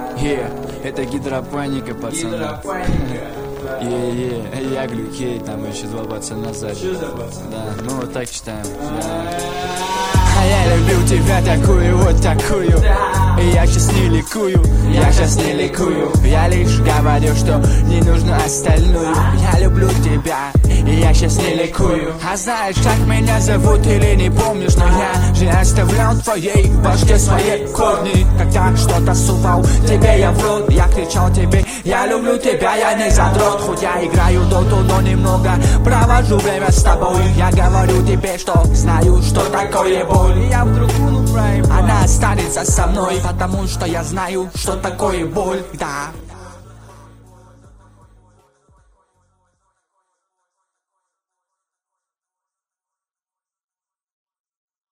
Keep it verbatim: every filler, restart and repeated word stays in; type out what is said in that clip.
Yeah, это гидропоника, пацаны. Е-е, я глюкей, там еще два пацана сзади. Что за пацаны? Да, ну вот так читаем. А я люблю тебя такую, вот такую. И я сейчас не ликую, я сейчас не ликую. Я лишь говорю, что не нужно остальную. Я люблю тебя, и я сейчас не ликую. А знаешь, как меня зовут или не помнишь? Но я же оставлял в твоей башке свои корни. Когда что-то сувал тебе я в рот, я кричал тебе: я люблю тебя, я не задрот. Хоть я играю доту, но немного провожу время с тобой. Я говорю тебе, что знаю, что такое боль. И я вдруг она останется со мной, потому что я знаю, что такое боль. Да.